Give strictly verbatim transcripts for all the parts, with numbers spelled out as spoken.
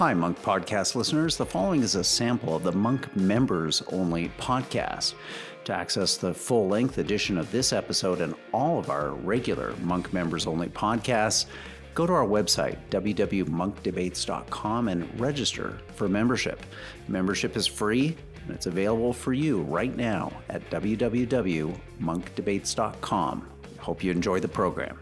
Hi, Monk Podcast listeners. The following is a sample of the Monk Members Only podcast. To access the full-length edition of this episode and all of our regular Monk Members Only podcasts, go to our website, w w w dot monk debates dot com, and register for membership. Membership is free, and it's available for you right now at w w w dot monk debates dot com. Hope you enjoy the program.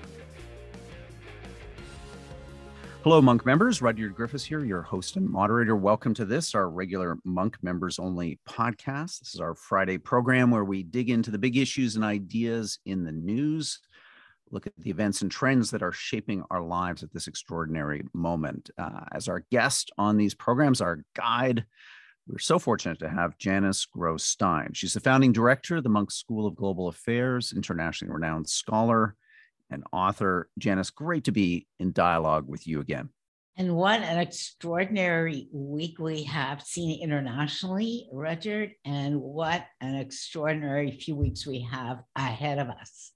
Hello, Monk members. Rudyard Griffiths here, your host and moderator. Welcome to this, our regular Monk Members Only podcast. This is our Friday program where we dig into the big issues and ideas in the news, look at the events and trends that are shaping our lives at this extraordinary moment. Uh, as our guest on these programs, our guide, we're so fortunate to have Janice Gross-Stein. She's the founding director of the Munk School of Global Affairs, internationally renowned scholar and author. Janice, great to be in dialogue with you again. And what an extraordinary week we have seen internationally, Rudyard, and what an extraordinary few weeks we have ahead of us.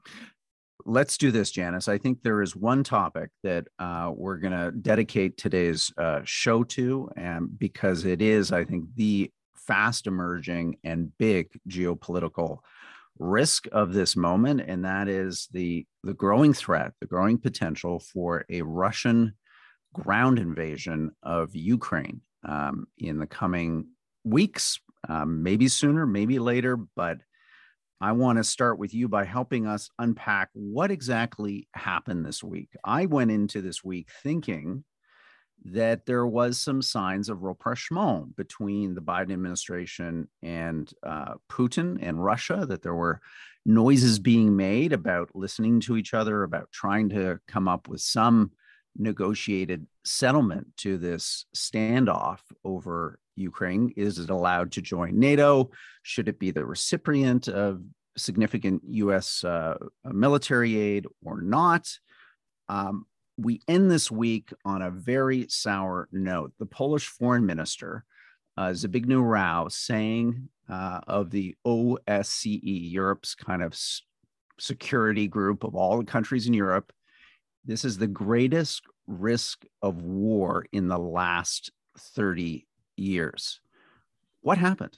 Let's do this, Janice. I think there is one topic that uh, we're going to dedicate today's uh, show to, and because it is, I think, the fast emerging and big geopolitical risk of this moment, and that is the, the growing threat, the growing potential for a Russian ground invasion of Ukraine um, in the coming weeks, um, maybe sooner, maybe later, but I want to start with you by helping us unpack what exactly happened this week. I went into this week thinking that there was some signs of rapprochement between the Biden administration and uh, Putin and Russia, that there were noises being made about listening to each other, about trying to come up with some negotiated settlement to this standoff over Ukraine. Is it allowed to join NATO? Should it be the recipient of significant U S uh, military aid or not? Um, we end this week on a very sour note. The Polish foreign minister, uh, Zbigniew Rau, saying uh, of the O S C E, Europe's kind of s- security group of all the countries in Europe, this is the greatest risk of war in the last thirty years. What happened?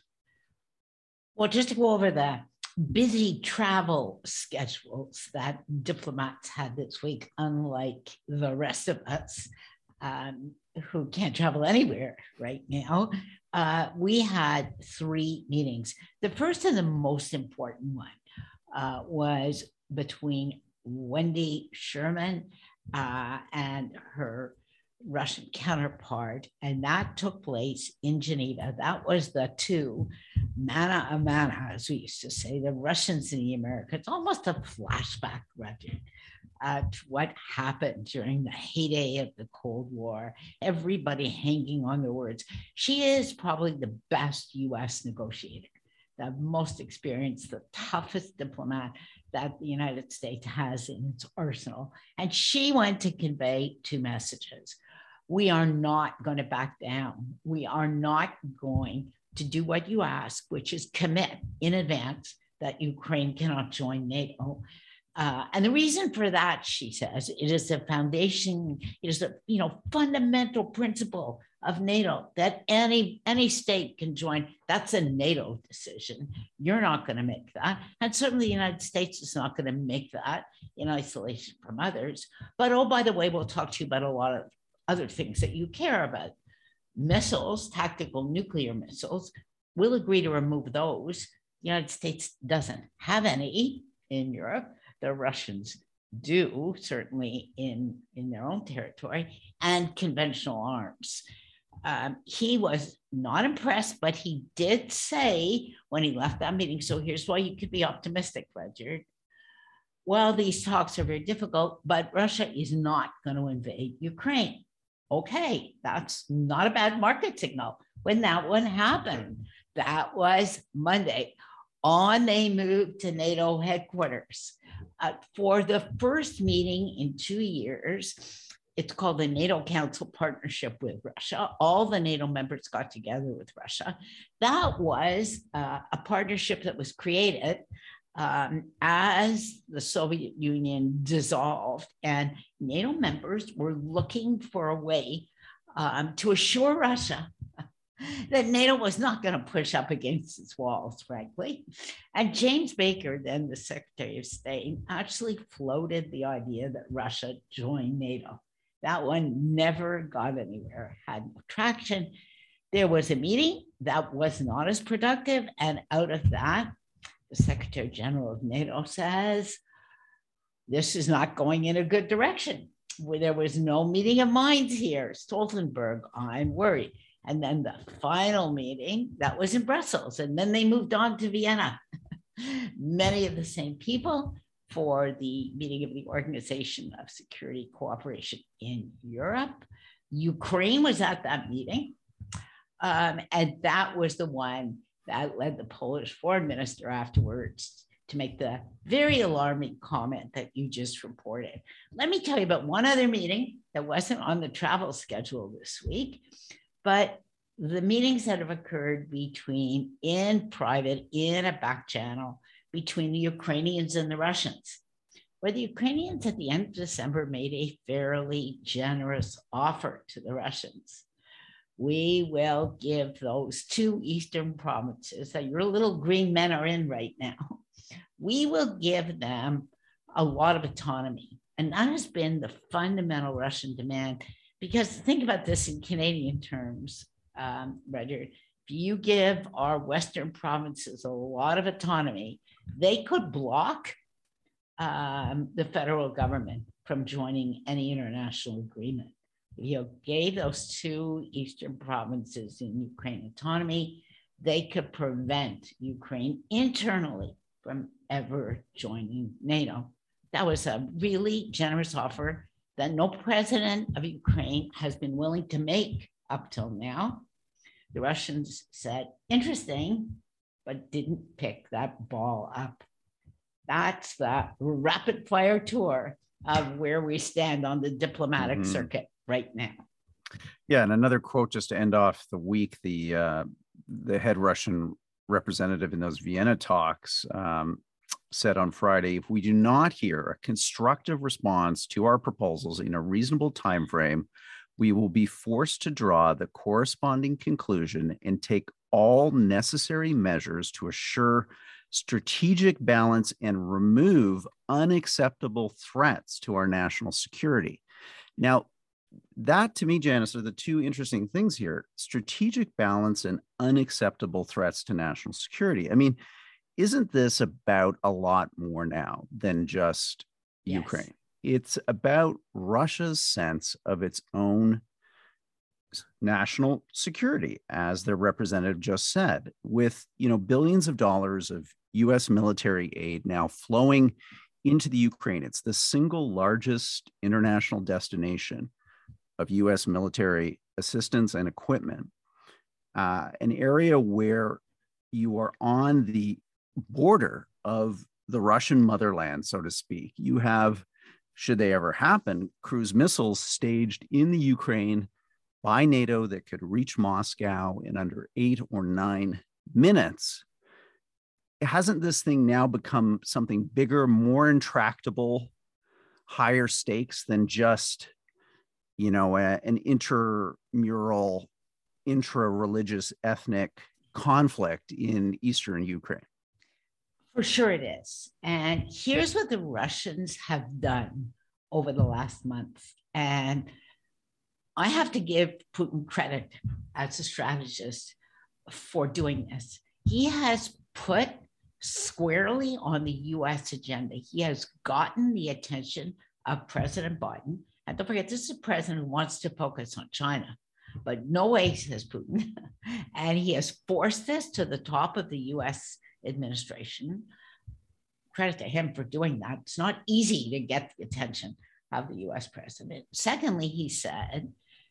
Well, just to go over the busy travel schedules that diplomats had this week, unlike the rest of us um, who can't travel anywhere right now, uh, we had three meetings. The first and the most important one uh, was between Wendy Sherman uh, and her Russian counterpart, and that took place in Geneva. That was the two mana a mana, as we used to say, the Russians and the Americans. Almost a flashback, Rudyard, uh, to what happened during the heyday of the Cold War. Everybody hanging on their words. She is probably the best U S negotiator, the most experienced, the toughest diplomat that the United States has in its arsenal. And she went to convey two messages. We are not going to back down. We are not going to do what you ask, which is commit in advance that Ukraine cannot join NATO. Uh, and the reason for that, she says, it is the foundation, it is the you know fundamental principle of NATO that any, any state can join. That's a NATO decision. You're not going to make that. And certainly the United States is not going to make that in isolation from others. But oh, by the way, we'll talk to you about a lot of other things that you care about. Missiles, tactical nuclear missiles, we'll agree to remove those. The United States doesn't have any in Europe. The Russians do, certainly in, in their own territory, and conventional arms. Um, he was not impressed, but he did say when he left that meeting, so here's why you could be optimistic, Rudyard. Well, these talks are very difficult, but Russia is not going to invade Ukraine. Okay, that's not a bad market signal. When that one happened, that was Monday. On they moved to NATO headquarters. Uh, for the first meeting in two years, it's called the NATO Council Partnership with Russia. All the NATO members got together with Russia. That was uh, a partnership that was created um, as the Soviet Union dissolved, and NATO members were looking for a way um, to assure Russia that NATO was not going to push up against its walls, frankly. And James Baker, then the Secretary of State, actually floated the idea that Russia join NATO. That one never got anywhere, had no traction. There was a meeting that was not as productive. And out of that, the Secretary General of NATO says, this is not going in a good direction. There was no meeting of minds here. Stoltenberg, I'm worried. And then the final meeting, that was in Brussels. And then they moved on to Vienna. Many of the same people for the meeting of the Organization of Security Cooperation in Europe. Ukraine was at that meeting. Um, and that was the one that led the Polish foreign minister afterwards to make the very alarming comment that you just reported. Let me tell you about one other meeting that wasn't on the travel schedule this week, but the meetings that have occurred between, in private, in a back channel, between the Ukrainians and the Russians, where the Ukrainians at the end of December made a fairly generous offer to the Russians. We will give those two eastern provinces that your little green men are in right now, we will give them a lot of autonomy. And that has been the fundamental Russian demand, because think about this in Canadian terms, um, Roger, if you give our Western provinces a lot of autonomy, they could block um, the federal government from joining any international agreement. If you gave those two eastern provinces in Ukraine autonomy, they could prevent Ukraine internally from ever joining NATO. That was a really generous offer that no president of Ukraine has been willing to make up till now. The Russians said, interesting, but didn't pick that ball up. That's the rapid fire tour of where we stand on the diplomatic mm-hmm. circuit right now. Yeah, and another quote just to end off the week, the uh, the head Russian representative in those Vienna talks um, said on Friday, if we do not hear a constructive response to our proposals in a reasonable time frame, we will be forced to draw the corresponding conclusion and take all necessary measures to assure strategic balance and remove unacceptable threats to our national security. Now, that to me, Janice, are the two interesting things here: strategic balance and unacceptable threats to national security. I mean, isn't this about a lot more now than just yes. Ukraine? It's about Russia's sense of its own national security, as their representative just said, with, you know, billions of dollars of U S military aid now flowing into the Ukraine. It's the single largest international destination of U S military assistance and equipment, uh, an area where you are on the border of the Russian motherland, so to speak. You have, should they ever happen, cruise missiles staged in the Ukraine by NATO that could reach Moscow in under eight or nine minutes. Hasn't this thing now become something bigger, more intractable, higher stakes than just, you know, a, an intramural, intra-religious ethnic conflict in eastern Ukraine? For sure it is. And here's what the Russians have done over the last month. And I have to give Putin credit as a strategist for doing this. He has put squarely on the U S agenda. He has gotten the attention of President Biden. And don't forget, this is a president who wants to focus on China, but no way, says Putin. And he has forced this to the top of the U S administration. Credit to him for doing that. It's not easy to get the attention of the U S president. Secondly, he said,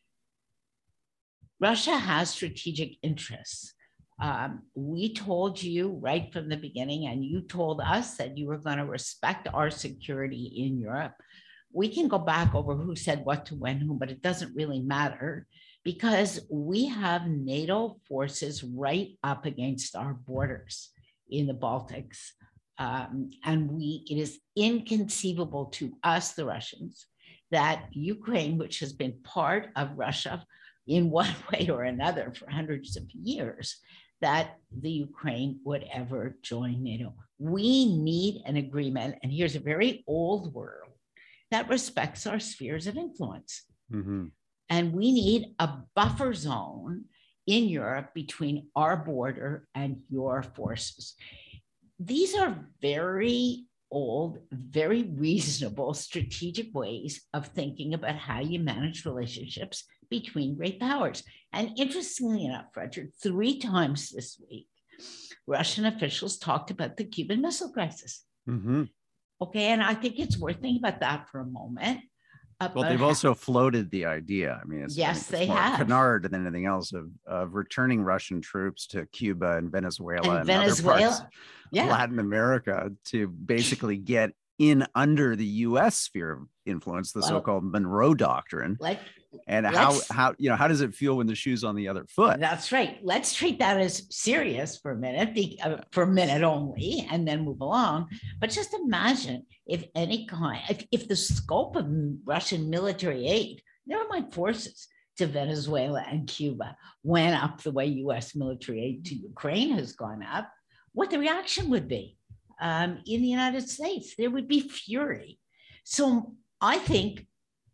Russia has strategic interests. Um, we told you right from the beginning, and you told us that you were going to respect our security in Europe. We can go back over who said what to when whom, but it doesn't really matter, because we have NATO forces right up against our borders in the Baltics. Um, and we, it is inconceivable to us, the Russians, that Ukraine, which has been part of Russia in one way or another for hundreds of years that the Ukraine would ever join NATO. We need an agreement, and here's a very old world, that respects our spheres of influence. Mm-hmm. And we need a buffer zone in Europe between our border and your forces. These are very old, very reasonable strategic ways of thinking about how you manage relationships between great powers. And interestingly enough, Frederick, three times this week, Russian officials talked about the Cuban Missile Crisis. Mm-hmm. Okay, and I think it's worth thinking about that for a moment. Well, they've how, also floated the idea. I mean, it's, yes, I it's they more have. canard than anything else of, of returning Russian troops to Cuba and Venezuela and, and Venezuela. other parts yeah. of Latin America to basically get in under the U S sphere of influence, the well, so-called Monroe Doctrine. Like, and how how you know how does it feel when the shoe's on the other foot? That's right. Let's treat that as serious for a minute, be, uh, for a minute only, and then move along. But just imagine if any kind, if, if the scope of Russian military aid, never mind forces, to Venezuela and Cuba went up the way U S military aid to Ukraine has gone up, what the reaction would be um, in the United States. There would be fury. So I think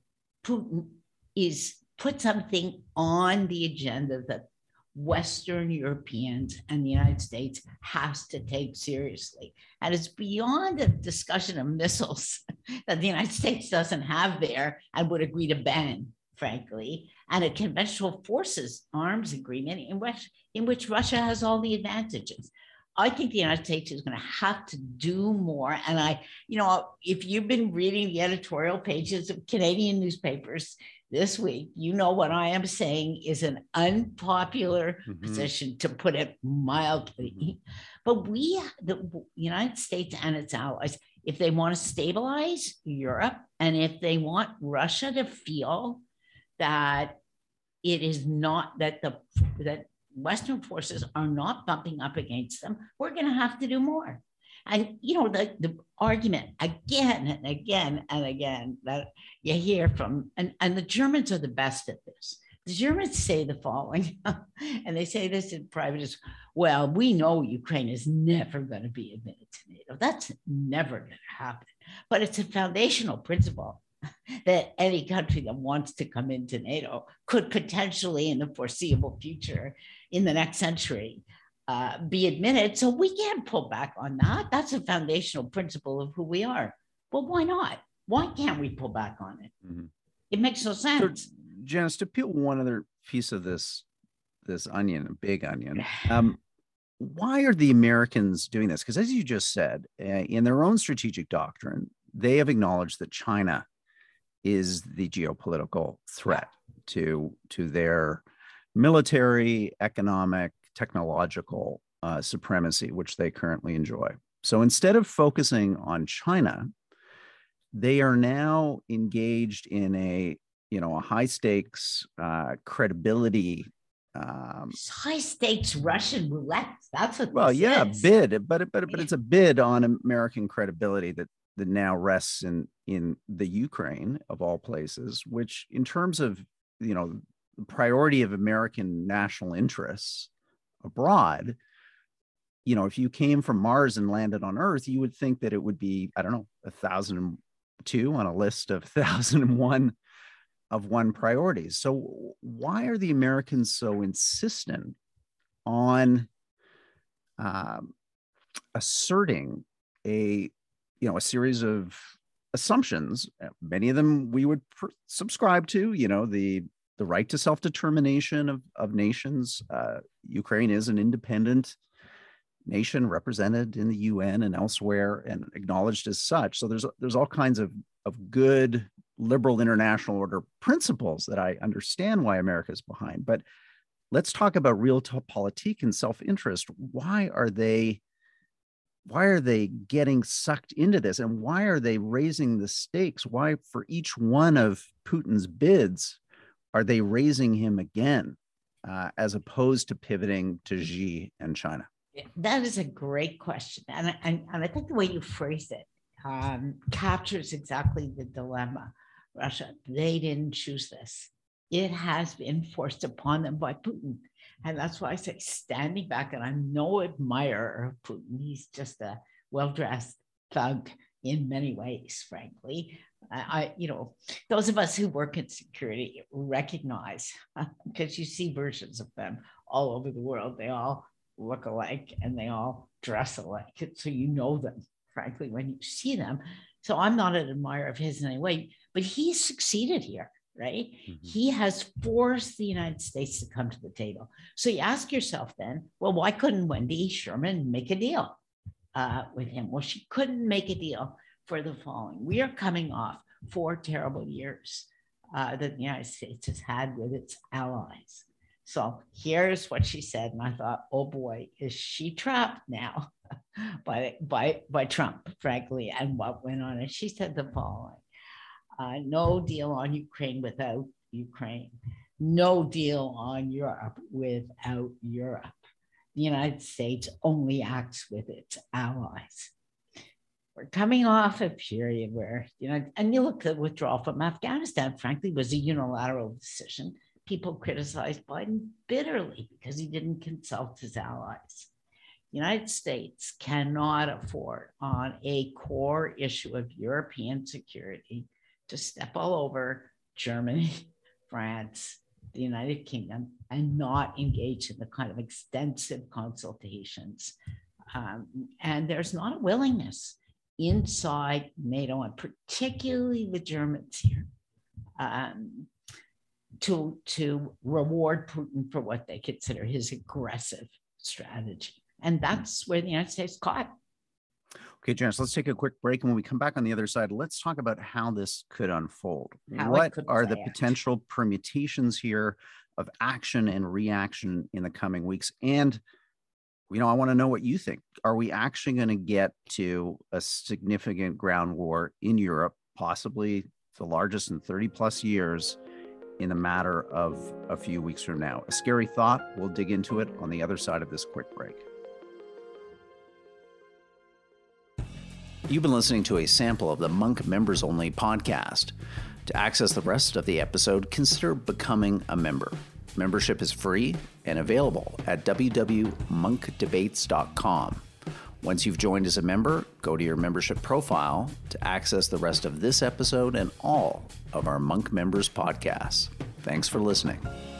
Putin is put something on the agenda that Western Europeans and the United States has to take seriously. And it's beyond a discussion of missiles that the United States doesn't have there and would agree to ban, frankly, and a conventional forces arms agreement in which, in which Russia has all the advantages. I think the United States is going to have to do more. And I, you know, if you've been reading the editorial pages of Canadian newspapers this week, you know what I am saying is an unpopular mm-hmm. position, to put it mildly. Mm-hmm. But we, the United States and its allies, if they want to stabilize Europe and if they want Russia to feel that it is not, that the, that Western forces are not bumping up against them, we're going to have to do more. And, you know, the, the argument again and again and again that you hear from, and, and the Germans are the best at this. The Germans say the following, and they say this in private, is, well, we know Ukraine is never going to be admitted to NATO. That's never going to happen. But it's a foundational principle that any country that wants to come into NATO could potentially, in the foreseeable future, in the next century, uh, be admitted. So we can't pull back on that. That's a foundational principle of who we are. Well, why not? Why can't we pull back on it? Mm-hmm. It makes no sense. So, Janice, to peel one other piece of this, this onion, a big onion, um, why are the Americans doing this? Because as you just said, uh, in their own strategic doctrine, they have acknowledged that China is the geopolitical threat to, to their military, economic, technological uh, supremacy, which they currently enjoy. So instead of focusing on China, they are now engaged in a, you know, a high stakes uh, credibility. Um, high stakes Russian roulette. That's what. Well, this yeah, is. bid, but but but it's a bid on American credibility that that now rests in in the Ukraine of all places, which in terms of, you know, the priority of American national interests abroad, you know, if you came from Mars and landed on Earth, you would think that it would be, I don't know, a thousand and two on a list of thousand and one of one priorities. So why are the Americans so insistent on um, asserting a, you know, a series of assumptions? Many of them we would pr- subscribe to, you know, the the right to self-determination of, of nations. Uh, Ukraine is an independent nation represented in the U N and elsewhere and acknowledged as such. So there's there's all kinds of, of good liberal international order principles that I understand why America is behind. But let's talk about realpolitik and self-interest. Why are they why are they getting sucked into this? And why are they raising the stakes? Why, for each one of Putin's bids, are they raising him again, uh, as opposed to pivoting to Xi and China? That is a great question. And, and, and I think the way you phrase it um, captures exactly the dilemma. Russia, they didn't choose this. it has been forced upon them by Putin. And that's why I say standing back, and I'm no admirer of Putin. He's just a well-dressed thug in many ways, frankly. I, I you know, those of us who work in security recognize, because you see versions of them all over the world. They all look alike and they all dress alike. So you know them, frankly, when you see them. So I'm not an admirer of his in any way, but he succeeded here. Right? Mm-hmm. He has forced the United States to come to the table. So you ask yourself then, well, why couldn't Wendy Sherman make a deal uh, with him? Well, she couldn't make a deal for the following. We are coming off four terrible years uh, that the United States has had with its allies. So here's what she said. And I thought, oh boy, is she trapped now by, by, by Trump, frankly, and what went on. And she said the following. Uh, no deal on Ukraine without Ukraine. No deal on Europe without Europe. The United States only acts with its allies. We're coming off a period where, you know, and you look at withdrawal from Afghanistan, frankly, was a unilateral decision. People criticized Biden bitterly because he didn't consult his allies. The United States cannot afford on a core issue of European security to step all over Germany, France, the United Kingdom, and not engage in the kind of extensive consultations. Um, and there's not a willingness inside NATO, and particularly the Germans here, um, to, to reward Putin for what they consider his aggressive strategy. And that's where the United States caught. Okay, Janice, let's take a quick break. And when we come back on the other side, let's talk about how this could unfold. How what could are the out. potential permutations here of action and reaction in the coming weeks? And, you know, I want to know what you think. Are we actually going to get to a significant ground war in Europe, possibly the largest in thirty plus years, in a matter of a few weeks from now? A scary thought. We'll dig into it on the other side of this quick break. You've been listening to a sample of the Monk Members Only podcast. To access the rest of the episode, consider becoming a member. Membership is free and available at w w w dot monk debates dot com. Once you've joined as a member, go to your membership profile to access the rest of this episode and all of our Monk Members podcasts. Thanks for listening.